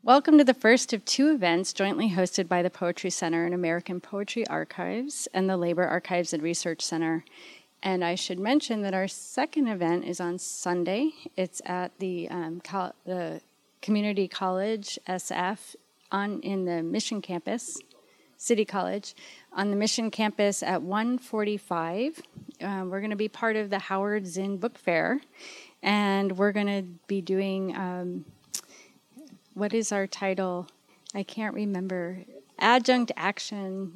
Welcome to the first of two events jointly hosted by the Poetry Center and American Poetry Archives and the Labor Archives and Research Center. And I should mention that our second event is on Sunday. It's at the Community College SF in the Mission Campus, City College, on the Mission Campus at 1:45. We're going to be part of the Howard Zinn Book Fair, and we're going to be doing, what is our title? I can't remember. Adjunct Action.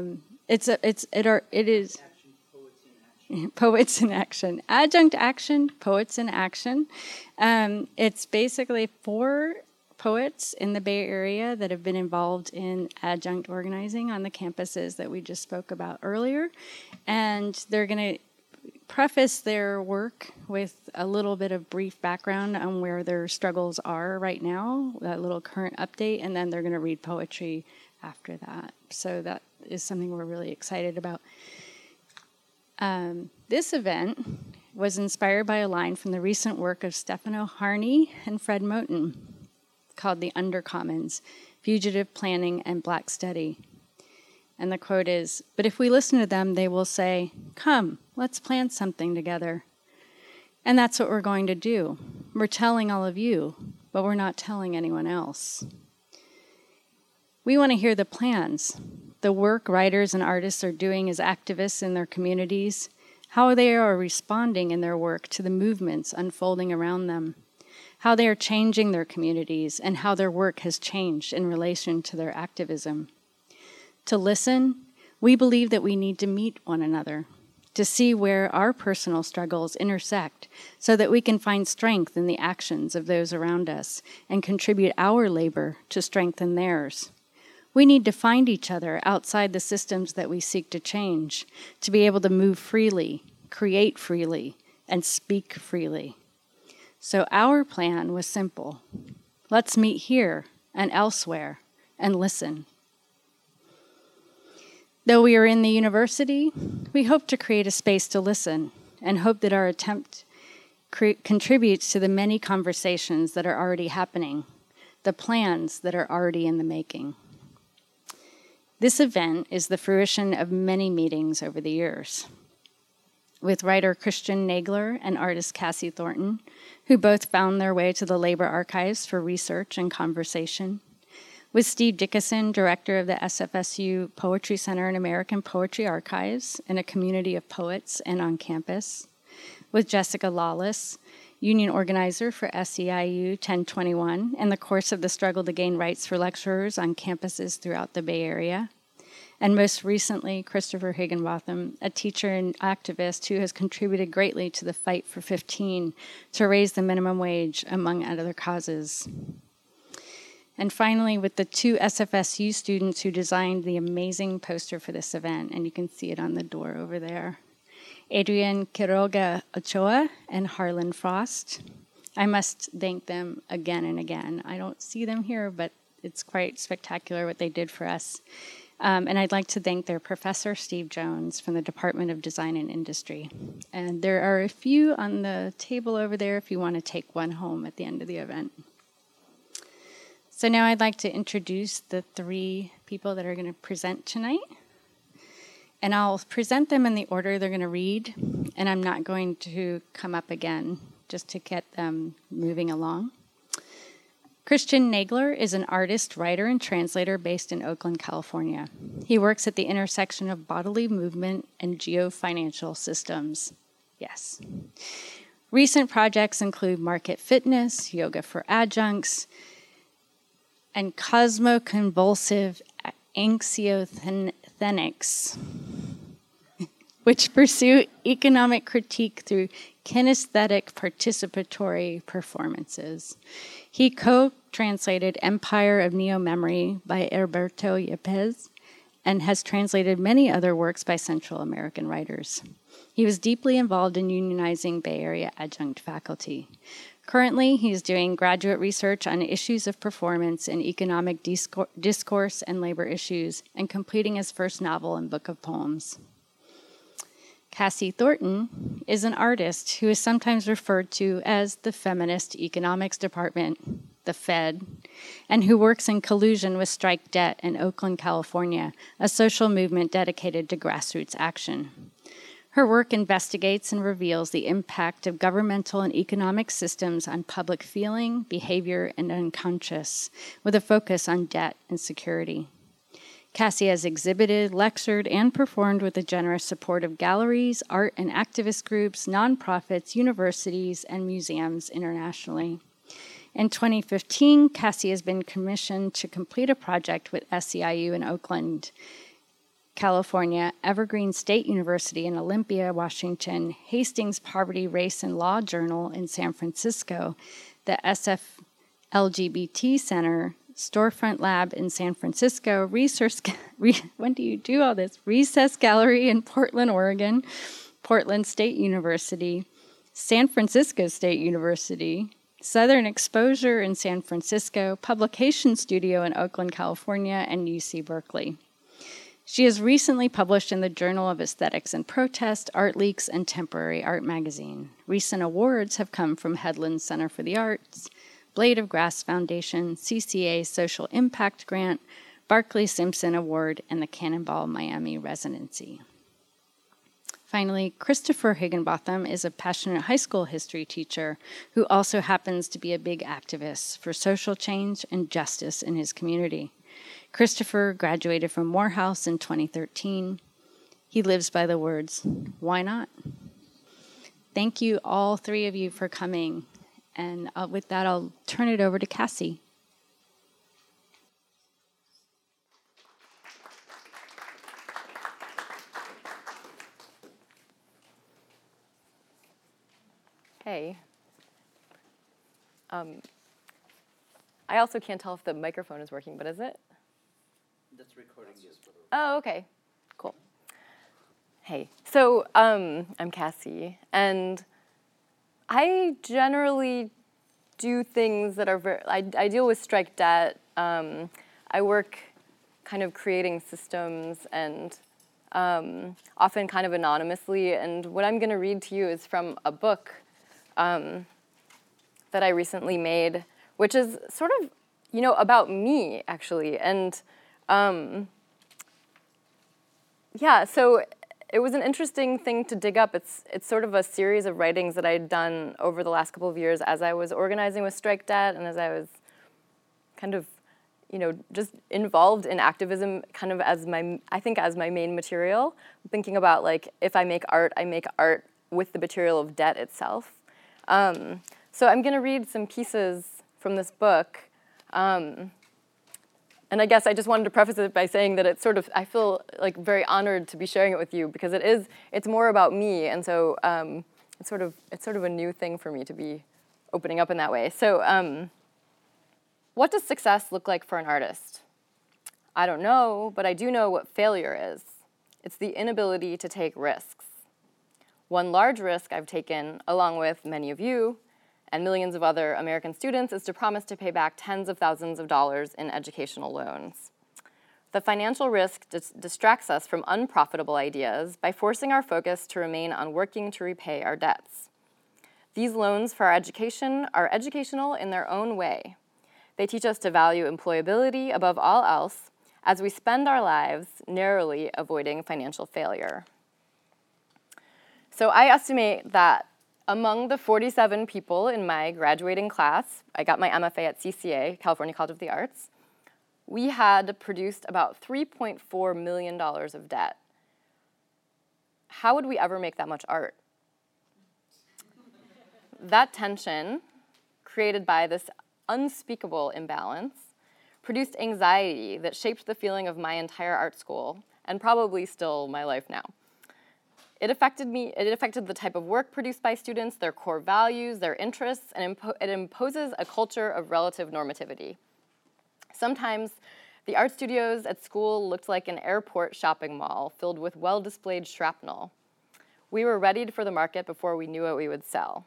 It is Poets in Action. Adjunct Action, Poets in Action. It's basically 4 poets in the Bay Area that have been involved in adjunct organizing on the campuses that we just spoke about earlier. And they're going to preface their work with a little bit of brief background on where their struggles are right now, that little current update, and then they're going to read poetry after that. So that is something we're really excited about. This event was inspired by a line from the recent work of Stefano Harney and Fred Moten called The Undercommons, Fugitive Planning and Black Study. And the quote is, "But if we listen to them, they will say, 'Come, let's plan something together.' And that's what we're going to do. We're telling all of you, but we're not telling anyone else. We want to hear the plans, the work writers and artists are doing as activists in their communities, how they are responding in their work to the movements unfolding around them, how they are changing their communities, and how their work has changed in relation to their activism. To listen, we believe that we need to meet one another, to see where our personal struggles intersect so that we can find strength in the actions of those around us and contribute our labor to strengthen theirs. We need to find each other outside the systems that we seek to change, to be able to move freely, create freely, and speak freely. So our plan was simple. Let's meet here and elsewhere and listen. Though we are in the university, we hope to create a space to listen and hope that our attempt contributes to the many conversations that are already happening, the plans that are already in the making. This event is the fruition of many meetings over the years with writer Christian Nagler and artist Cassie Thornton, who both found their way to the Labor Archives for research and conversation, with Steve Dickinson, director of the SFSU Poetry Center and American Poetry Archives, in a community of poets and on campus, with Jessica Lawless, union organizer for SEIU 1021 and the course of the struggle to gain rights for lecturers on campuses throughout the Bay Area, and most recently, Christopher Higginbotham, a teacher and activist who has contributed greatly to the fight for 15 to raise the minimum wage, among other causes. And finally, with the 2 SFSU students who designed the amazing poster for this event, and you can see it on the door over there, Adrian Quiroga Ochoa and Harlan Frost. I must thank them again and again. I don't see them here, but it's quite spectacular what they did for us. And I'd like to thank their professor, Steve Jones, from the Department of Design and Industry. And there are a few on the table over there if you want to take one home at the end of the event. So now I'd like to introduce the 3 people that are going to present tonight. And I'll present them in the order they're going to read, and I'm not going to come up again, just to get them moving along. Christian Nagler is an artist, writer, and translator based in Oakland, California. He works at the intersection of bodily movement and geofinancial systems. Yes. Recent projects include Market Fitness, Yoga for Adjuncts, and Cosmoconvulsive Anxiothenics, which pursue economic critique through kinesthetic participatory performances. He co-translated Empire of Neo-Memory by Alberto Yepes and has translated many other works by Central American writers. He was deeply involved in unionizing Bay Area adjunct faculty. Currently, he's doing graduate research on issues of performance in economic discourse and labor issues, and completing his first novel and book of poems. Cassie Thornton is an artist who is sometimes referred to as the feminist economics department. the Fed, and who works in collusion with Strike Debt in Oakland, California, a social movement dedicated to grassroots action. Her work investigates and reveals the impact of governmental and economic systems on public feeling, behavior, and unconscious, with a focus on debt and security. Cassie has exhibited, lectured, and performed with the generous support of galleries, art and activist groups, nonprofits, universities, and museums internationally. In 2015, Cassie has been commissioned to complete a project with SEIU in Oakland, California, Evergreen State University in Olympia, Washington, Hastings Poverty, Race, and Law Journal in San Francisco, the SF LGBT Center, Storefront Lab in San Francisco, when do you do all this? Recess Gallery in Portland, Oregon, Portland State University, San Francisco State University, Southern Exposure in San Francisco, Publication Studio in Oakland, California, and UC Berkeley. She has recently published in the Journal of Aesthetics and Protest, Art Leaks, and Temporary Art magazine. Recent awards have come from Headland Center for the Arts, Blade of Grass Foundation, CCA Social Impact Grant, Barclay Simpson Award, and the Cannonball Miami Residency. Finally, Christopher Higginbotham is a passionate high school history teacher who also happens to be a big activist for social change and justice in his community. Christopher graduated from Morehouse in 2013. He lives by the words, "Why not?" Thank you, all three of you, for coming. And with that, I'll turn it over to Cassie. Hey. I also can't tell if the microphone is working, but is it? That's recording you. Oh, okay. Cool. Hey. So I'm Cassie, and I generally do things that are I deal with strike debt. I work kind of creating systems and often kind of anonymously. And what I'm going to read to you is from a book that I recently made, which is sort of, about me, actually. And yeah, so it was an interesting thing to dig up. It's sort of a series of writings that I had done over the last couple of years as I was organizing with Strike Debt and as I was kind of, just involved in activism kind of as my main material. Thinking about, like, if I make art with the material of debt itself. So I'm going to read some pieces from this book. And I guess I just wanted to preface it by saying that it's I feel like very honored to be sharing it with you because it's more about me, and so it's sort of a new thing for me to be opening up in that way. So what does success look like for an artist? I don't know, but I do know what failure is. It's the inability to take risks. One large risk I've taken, along with many of you, and millions of other American students, is to promise to pay back tens of thousands of dollars in educational loans. The financial risk distracts us from unprofitable ideas by forcing our focus to remain on working to repay our debts. These loans for our education are educational in their own way. They teach us to value employability above all else as we spend our lives narrowly avoiding financial failure. So I estimate that among the 47 people in my graduating class, I got my MFA at CCA, California College of the Arts, we had produced about $3.4 million of debt. How would we ever make that much art? That tension, created by this unspeakable imbalance, produced anxiety that shaped the feeling of my entire art school, and probably still my life now. It affected me. It affected the type of work produced by students, their core values, their interests, and it imposes a culture of relative normativity. Sometimes the art studios at school looked like an airport shopping mall filled with well-displayed shrapnel. We were readied for the market before we knew what we would sell.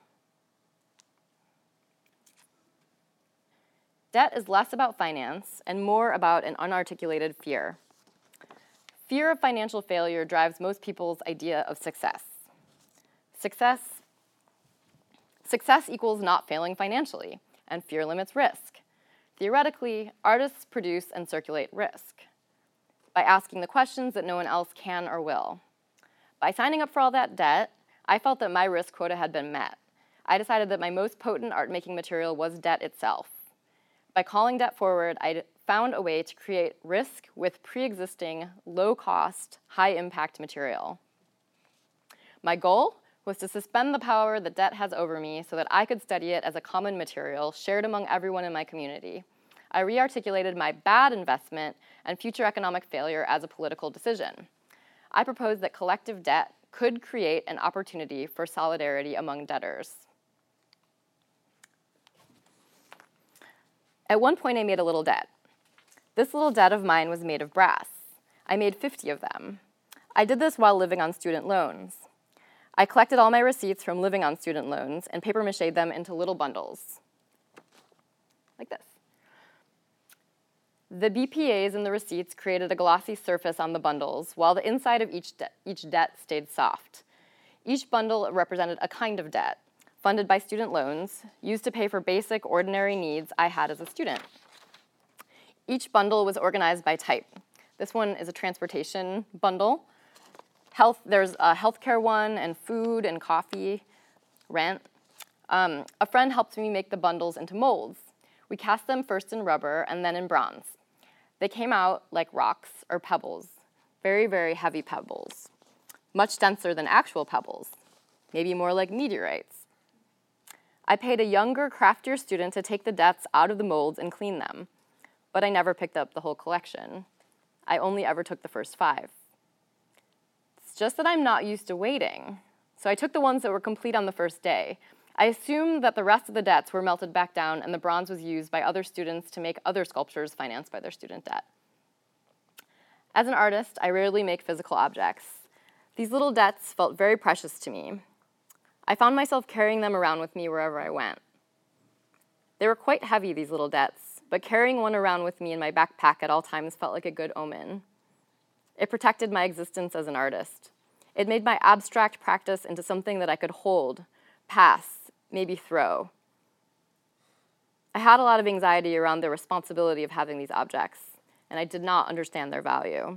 Debt is less about finance and more about an unarticulated fear. Fear of financial failure drives most people's idea of success. Success equals not failing financially, and fear limits risk. Theoretically, artists produce and circulate risk by asking the questions that no one else can or will. By signing up for all that debt, I felt that my risk quota had been met. I decided that my most potent art-making material was debt itself. By calling debt forward, I found a way to create risk with pre-existing, low-cost, high-impact material. My goal was to suspend the power that debt has over me so that I could study it as a common material shared among everyone in my community. I re-articulated my bad investment and future economic failure as a political decision. I proposed that collective debt could create an opportunity for solidarity among debtors. At one point, I made a little debt. This little debt of mine was made of brass. I made 50 of them. I did this while living on student loans. I collected all my receipts from living on student loans and paper-machéed them into little bundles, like this. The BPAs in the receipts created a glossy surface on the bundles, while the inside of each debt stayed soft. Each bundle represented a kind of debt, funded by student loans, used to pay for basic, ordinary needs I had as a student. Each bundle was organized by type. This one is a transportation bundle. There's a healthcare one, and food and coffee, rent. A friend helped me make the bundles into molds. We cast them first in rubber and then in bronze. They came out like rocks or pebbles, very, very heavy pebbles, much denser than actual pebbles, maybe more like meteorites. I paid a younger, craftier student to take the debts out of the molds and clean them, but I never picked up the whole collection. I only ever took the first 5. It's just that I'm not used to waiting, so I took the ones that were complete on the first day. I assumed that the rest of the debts were melted back down and the bronze was used by other students to make other sculptures financed by their student debt. As an artist, I rarely make physical objects. These little debts felt very precious to me. I found myself carrying them around with me wherever I went. They were quite heavy, these little debts, but carrying one around with me in my backpack at all times felt like a good omen. It protected my existence as an artist. It made my abstract practice into something that I could hold, pass, maybe throw. I had a lot of anxiety around the responsibility of having these objects, and I did not understand their value.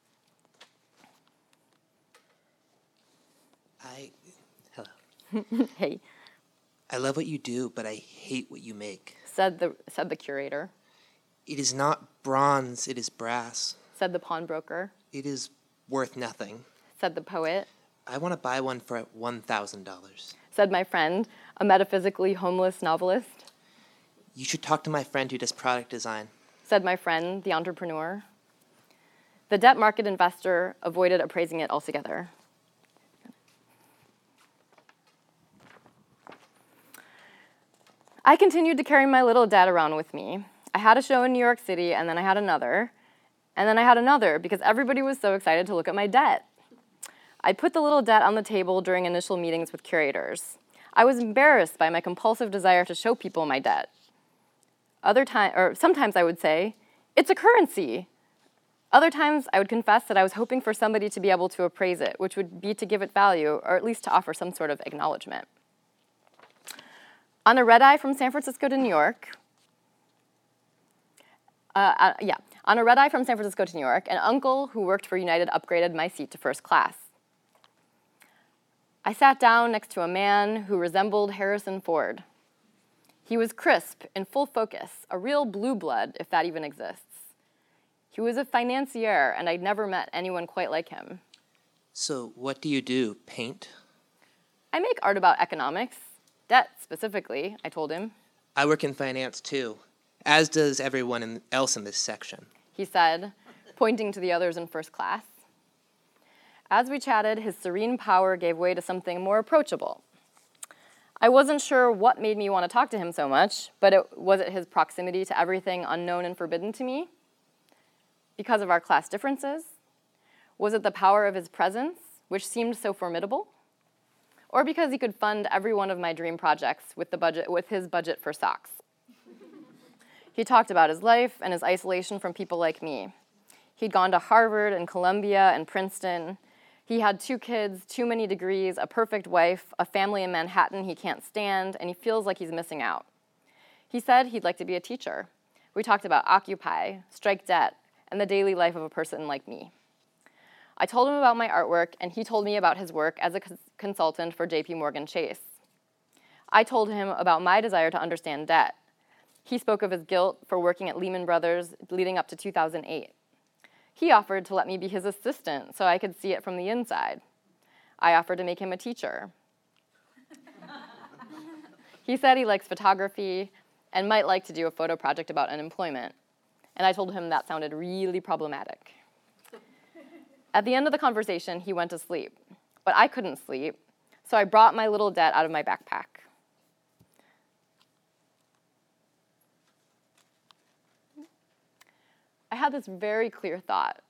Hello. Hey, I love what you do, but I hate what you make. said the curator, It is not bronze, it is brass. said the pawnbroker, It is worth nothing. said the poet, I want to buy one for $1,000. said my friend, a metaphysically homeless novelist, You should talk to my friend who does product design. said my friend, the entrepreneur. The debt market investor avoided appraising it altogether. I continued to carry my little debt around with me. I had a show in New York City, and then I had another, and then I had another, because everybody was so excited to look at my debt. I put the little debt on the table during initial meetings with curators. I was embarrassed by my compulsive desire to show people my debt. Sometimes I would say, it's a currency. Other times I would confess that I was hoping for somebody to be able to appraise it, which would be to give it value, or at least to offer some sort of acknowledgement. On a red-eye from San Francisco to New York, on a red-eye from San Francisco to New York, an uncle who worked for United upgraded my seat to first class. I sat down next to a man who resembled Harrison Ford. He was crisp, in full focus, a real blue blood, if that even exists. He was a financier, and I'd never met anyone quite like him. So what do you do? Paint? I make art about economics, debt specifically, I told him. I work in finance too, as does everyone else in this section. He said, pointing to the others in first class. As we chatted, his serene power gave way to something more approachable. I wasn't sure what made me want to talk to him so much, but was it his proximity to everything unknown and forbidden to me? Because of our class differences? Was it the power of his presence, which seemed so formidable? Or because he could fund every one of my dream projects with his budget for socks? He talked about his life and his isolation from people like me. He'd gone to Harvard and Columbia and Princeton. He had 2 kids, too many degrees, a perfect wife, a family in Manhattan he can't stand, and he feels like he's missing out. He said he'd like to be a teacher, We talked about Occupy, strike debt, and the daily life of a person like me. I told him about my artwork, and he told me about his work as a consultant for JP Morgan Chase. I told him about my desire to understand debt. He spoke of his guilt for working at Lehman Brothers leading up to 2008. He offered to let me be his assistant so I could see it from the inside. I offered to make him a teacher. He said he likes photography and might like to do a photo project about unemployment, and I told him that sounded really problematic. At the end of the conversation, he went to sleep, but I couldn't sleep, so I brought my little debt out of my backpack. I had this very clear thought.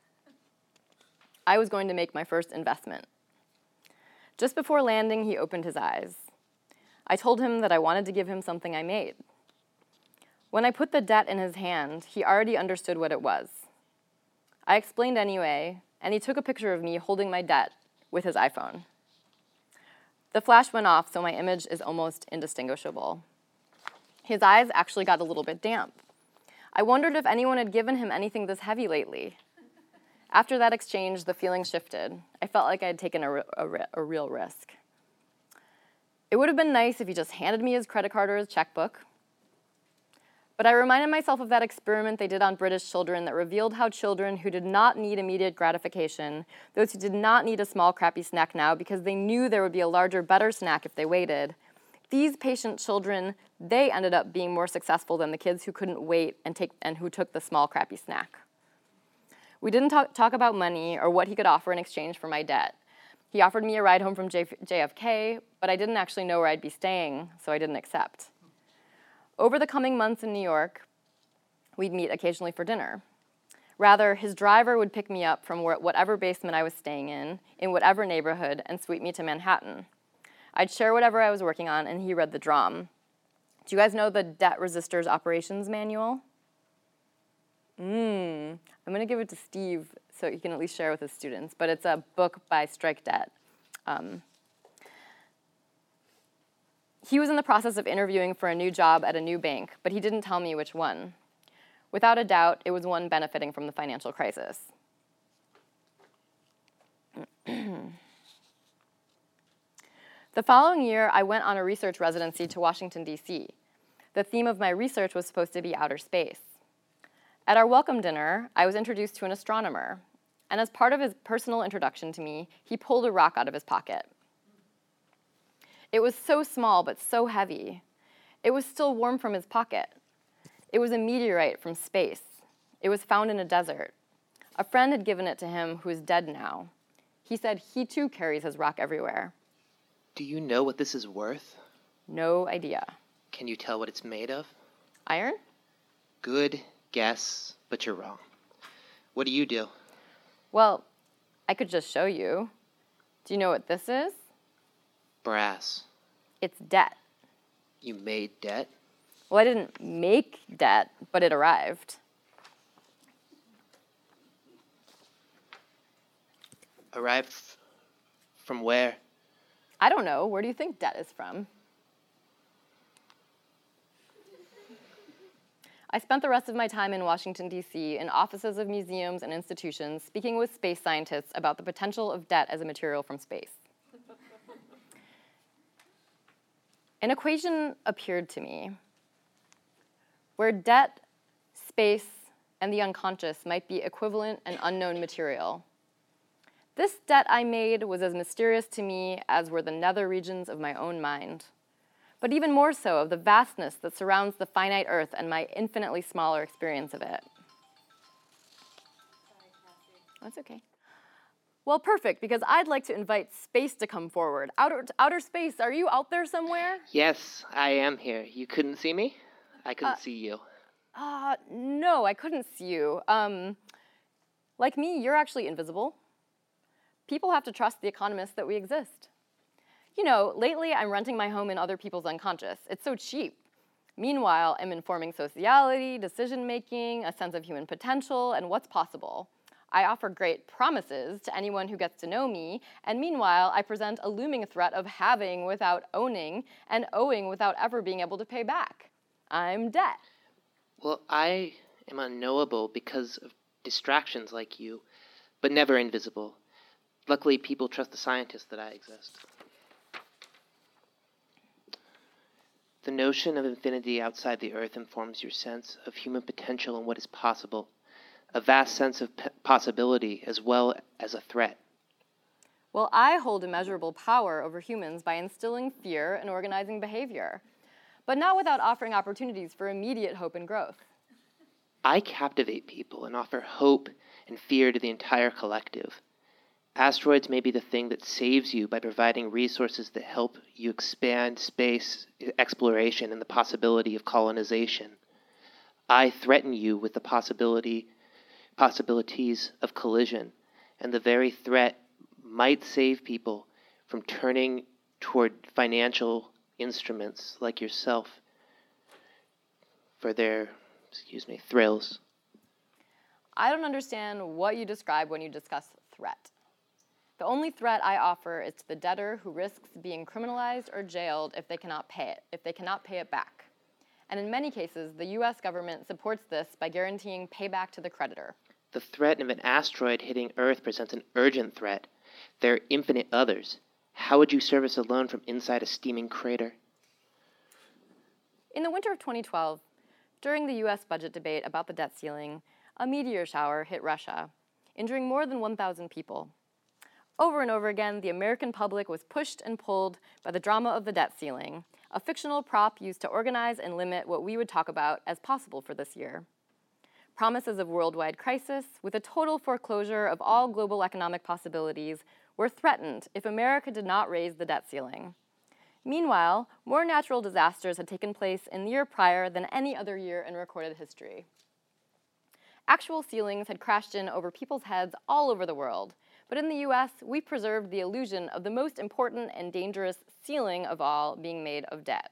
I was going to make my first investment. Just before landing, he opened his eyes. I told him that I wanted to give him something I made. When I put the debt in his hand, he already understood what it was. I explained anyway, and he took a picture of me holding my debt with his iPhone. The flash went off, so my image is almost indistinguishable. His eyes actually got a little bit damp. I wondered if anyone had given him anything this heavy lately. After that exchange, the feeling shifted. I felt like I had taken a real risk. It would have been nice if he just handed me his credit card or his checkbook. But I reminded myself of that experiment they did on British children that revealed how children who did not need immediate gratification, those who did not need a small, crappy snack now because they knew there would be a larger, better snack if they waited, these patient children, they ended up being more successful than the kids who couldn't wait and who took the small, crappy snack. We didn't talk about money or what he could offer in exchange for my debt. He offered me a ride home from JFK, but I didn't actually know where I'd be staying, so I didn't accept. Over the coming months in New York, we'd meet occasionally for dinner. Rather, his driver would pick me up from whatever basement I was staying in whatever neighborhood, and sweep me to Manhattan. I'd share whatever I was working on, and he read the DROM. Do you guys know the Debt Resisters Operations Manual? I'm going to give it to Steve so he can at least share with his students, but it's a book by Strike Debt. He was in the process of interviewing for a new job at a new bank, but he didn't tell me which one. Without a doubt, it was one benefiting from the financial crisis. The following year, I went on a research residency to Washington, D.C. The theme of my research was supposed to be outer space. At our welcome dinner, I was introduced to an astronomer, and as part of his personal introduction to me, he pulled a rock out of his pocket. It was so small, but so heavy. It was still warm from his pocket. It was a meteorite from space. It was found in a desert. A friend had given it to him who is dead now. He said he too carries his rock everywhere. Do you know what this is worth? No idea. Can you tell what it's made of? Iron? Good guess, but you're wrong. What do you do? Well, I could just show you. Do you know what this is? Brass. It's debt. You made debt? Well, I didn't make debt, but it arrived. Arrived from where? I don't know. Where do you think debt is from? I spent the rest of my time in Washington, D.C., in offices of museums and institutions, speaking with space scientists about the potential of debt as a material from space. An equation appeared to me where debt, space, and the unconscious might be equivalent and unknown material. This debt I made was as mysterious to me as were the nether regions of my own mind, but even more so of the vastness that surrounds the finite earth and my infinitely smaller experience of it. That's okay. Well, perfect, because I'd like to invite space to come forward. Outer space, are you out there somewhere? Yes, I am here. You couldn't see me? I couldn't see you. No, I couldn't see you. Like me, you're actually invisible. People have to trust the economists that we exist. You know, lately I'm renting my home in other people's unconscious. It's so cheap. Meanwhile, I'm informing sociality, decision-making, a sense of human potential, and what's possible. I offer great promises to anyone who gets to know me, and meanwhile, I present a looming threat of having without owning, and owing without ever being able to pay back. I'm debt. Well, I am unknowable because of distractions like you, but never invisible. Luckily, people trust the scientists that I exist. The notion of infinity outside the Earth informs your sense of human potential and what is possible, a vast sense of possibility as well as a threat. Well, I hold immeasurable power over humans by instilling fear and organizing behavior, but not without offering opportunities for immediate hope and growth. I captivate people and offer hope and fear to the entire collective. Asteroids may be the thing that saves you by providing resources that help you expand space exploration and the possibility of colonization. I threaten you with the possibilities of collision, and the very threat might save people from turning toward financial instruments like yourself for their, thrills. I don't understand what you describe when you discuss threat. The only threat I offer is to the debtor who risks being criminalized or jailed if they cannot pay it back. And in many cases, the US government supports this by guaranteeing payback to the creditor. The threat of an asteroid hitting Earth presents an urgent threat. There are infinite others. How would you service a loan from inside a steaming crater? In the winter of 2012, during the US budget debate about the debt ceiling, a meteor shower hit Russia, injuring more than 1,000 people. Over and over again, the American public was pushed and pulled by the drama of the debt ceiling, a fictional prop used to organize and limit what we would talk about as possible for this year. Promises of worldwide crisis, with a total foreclosure of all global economic possibilities, were threatened if America did not raise the debt ceiling. Meanwhile, more natural disasters had taken place in the year prior than any other year in recorded history. Actual ceilings had crashed in over people's heads all over the world, but in the US, we preserved the illusion of the most important and dangerous ceiling of all being made of debt.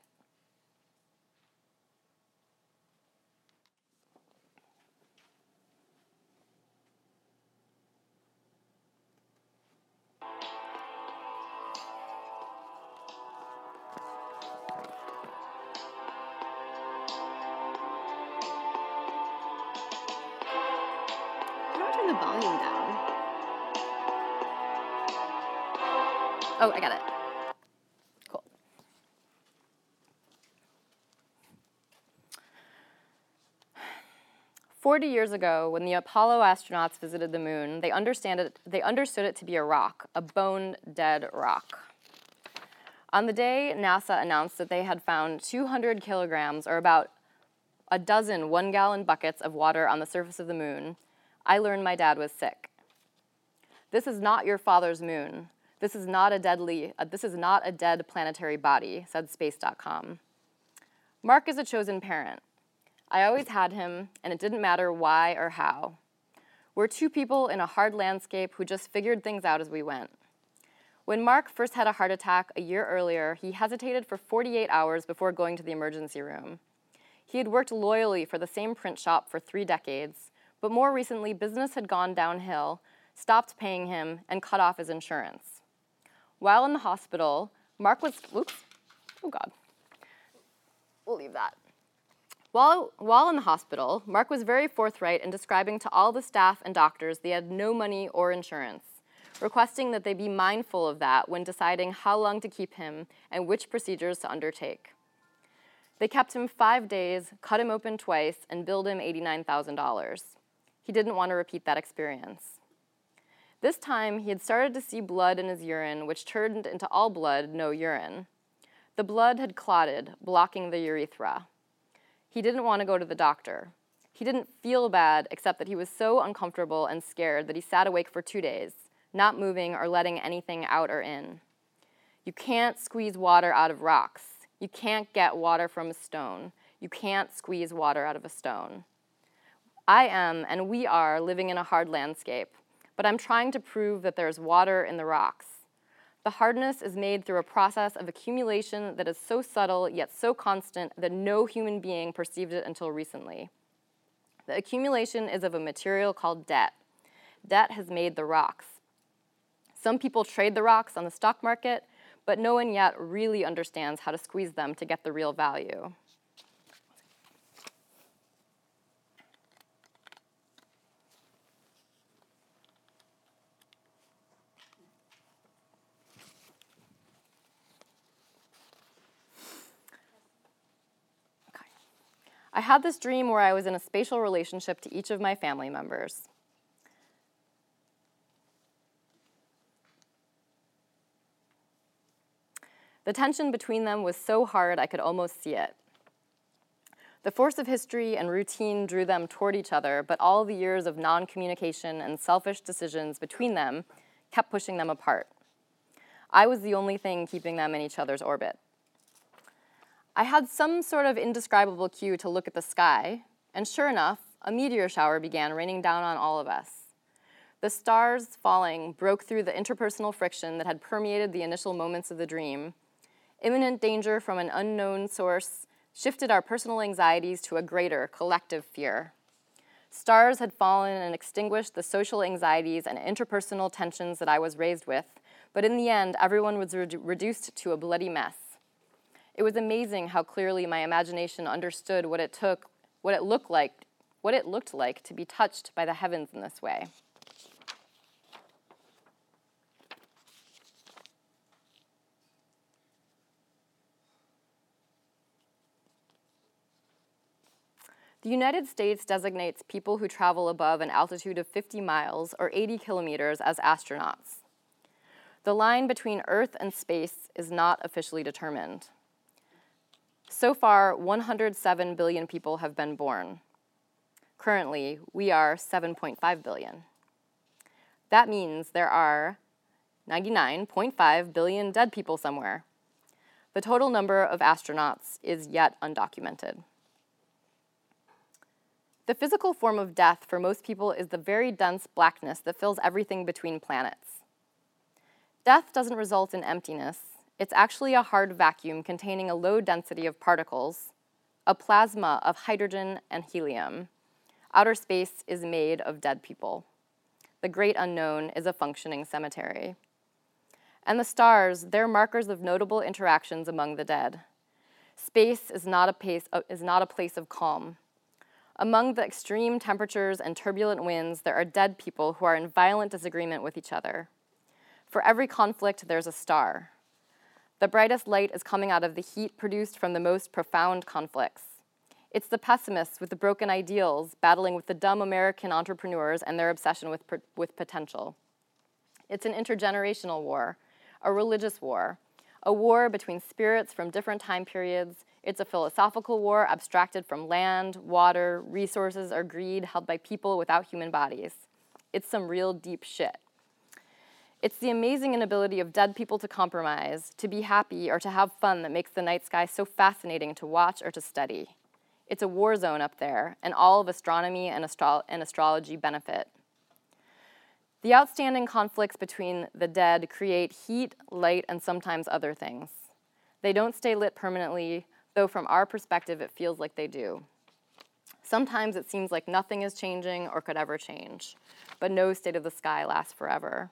How do I turn the volume down? Oh, I got it. Cool. "40 years ago, when the Apollo astronauts visited the moon, they understood it to be a rock, a bone-dead rock. On the day NASA announced that they had found 200 kilograms, or about a dozen one-gallon buckets of water on the surface of the moon, I learned my dad was sick. This is not your father's moon. This is not a dead planetary body," said Space.com. "Mark is a chosen parent. I always had him, and it didn't matter why or how. We're two people in a hard landscape who just figured things out as we went. When Mark first had a heart attack a year earlier, he hesitated for 48 hours before going to the emergency room. He had worked loyally for the same print shop for 3 decades, but more recently, business had gone downhill, stopped paying him, and cut off his insurance. While in the hospital, Mark was, we'll leave that. While in the hospital, Mark was very forthright in describing to all the staff and doctors they had no money or insurance, requesting that they be mindful of that when deciding how long to keep him and which procedures to undertake. They kept him 5 days, cut him open twice, and billed him $89,000. He didn't want to repeat that experience. This time, he had started to see blood in his urine, which turned into all blood, no urine. The blood had clotted, blocking the urethra. He didn't want to go to the doctor. He didn't feel bad, except that he was so uncomfortable and scared that he sat awake for 2 days, not moving or letting anything out or in. You can't squeeze water out of rocks. You can't get water from a stone. You can't squeeze water out of a stone. I am, and we are, living in a hard landscape, but I'm trying to prove that there's water in the rocks. The hardness is made through a process of accumulation that is so subtle yet so constant that no human being perceived it until recently. The accumulation is of a material called debt. Debt has made the rocks. Some people trade the rocks on the stock market, but no one yet really understands how to squeeze them to get the real value. I had this dream where I was in a spatial relationship to each of my family members. The tension between them was so hard I could almost see it. The force of history and routine drew them toward each other, but all the years of non-communication and selfish decisions between them kept pushing them apart. I was the only thing keeping them in each other's orbit. I had some sort of indescribable cue to look at the sky, and sure enough, a meteor shower began raining down on all of us. The stars falling broke through the interpersonal friction that had permeated the initial moments of the dream. Imminent danger from an unknown source shifted our personal anxieties to a greater collective fear. Stars had fallen and extinguished the social anxieties and interpersonal tensions that I was raised with, but in the end, everyone was reduced to a bloody mess. It was amazing how clearly my imagination understood what it looked like to be touched by the heavens in this way. The United States designates people who travel above an altitude of 50 miles or 80 kilometers as astronauts. The line between Earth and space is not officially determined. So far, 107 billion people have been born. Currently, we are 7.5 billion. That means there are 99.5 billion dead people somewhere. The total number of astronauts is yet undocumented. The physical form of death for most people is the very dense blackness that fills everything between planets. Death doesn't result in emptiness. It's actually a hard vacuum containing a low density of particles, a plasma of hydrogen and helium. Outer space is made of dead people. The great unknown is a functioning cemetery. And the stars, they're markers of notable interactions among the dead. Space is not a place of calm. Among the extreme temperatures and turbulent winds, there are dead people who are in violent disagreement with each other. For every conflict, there's a star. The brightest light is coming out of the heat produced from the most profound conflicts. It's the pessimists with the broken ideals battling with the dumb American entrepreneurs and their obsession with potential. It's an intergenerational war, a religious war, a war between spirits from different time periods. It's a philosophical war abstracted from land, water, resources, or greed held by people without human bodies. It's some real deep shit. It's the amazing inability of dead people to compromise, to be happy, or to have fun that makes the night sky so fascinating to watch or to study. It's a war zone up there, and all of astronomy and astrology benefit. The outstanding conflicts between the dead create heat, light, and sometimes other things. They don't stay lit permanently, though from our perspective, it feels like they do. Sometimes it seems like nothing is changing or could ever change, but no state of the sky lasts forever.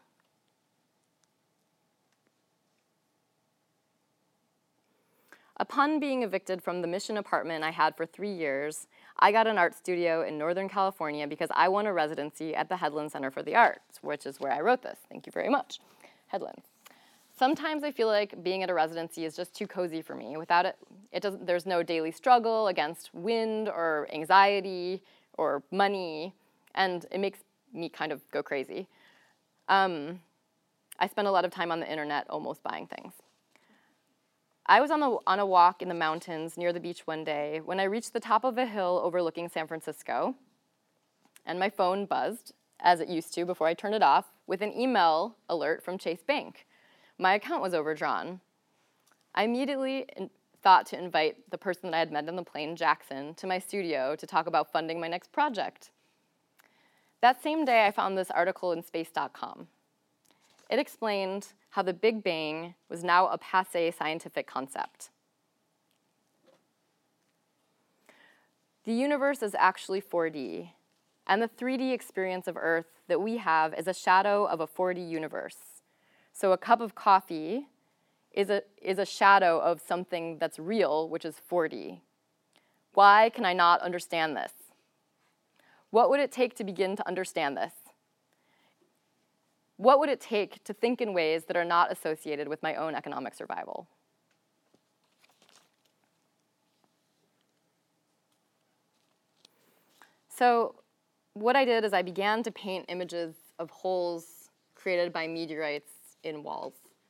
Upon being evicted from the mission apartment I had for 3 years, I got an art studio in Northern California because I won a residency at the Headland Center for the Arts, which is where I wrote this. Thank you very much, Headland. Sometimes I feel like being at a residency is just too cozy for me. Without it, there's no daily struggle against wind or anxiety or money, and it makes me kind of go crazy. I spend a lot of time on the internet almost buying things. I was on a walk in the mountains near the beach one day when I reached the top of a hill overlooking San Francisco, and my phone buzzed, as it used to before I turned it off, with an email alert from Chase Bank. My account was overdrawn. I immediately thought to invite the person that I had met on the plane, Jackson, to my studio to talk about funding my next project. That same day, I found this article in space.com. It explained how the Big Bang was now a passé scientific concept. The universe is actually 4D, and the 3D experience of Earth that we have is a shadow of a 4D universe. So a cup of coffee is a shadow of something that's real, which is 4D. Why can I not understand this? What would it take to begin to understand this? What would it take to think in ways that are not associated with my own economic survival? So what I did is I began to paint images of holes created by meteorites in walls.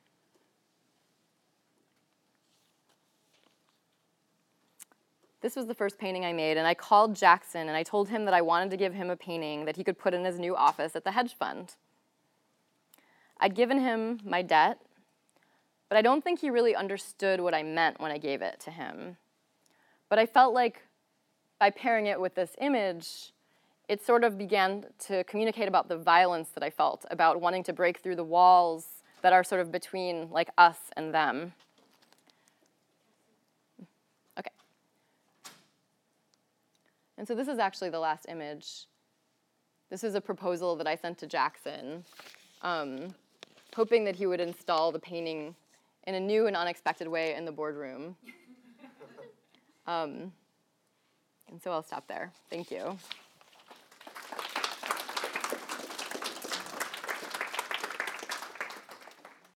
This was the first painting I made, and I called Jackson, and I told him that I wanted to give him a painting that he could put in his new office at the hedge fund. I'd given him my debt, but I don't think he really understood what I meant when I gave it to him. But I felt like by pairing it with this image, it sort of began to communicate about the violence that I felt, about wanting to break through the walls that are sort of between like us and them. Okay. And so this is actually the last image. This is a proposal that I sent to Jackson, hoping that he would install the painting in a new and unexpected way in the boardroom. And so I'll stop there. Thank you.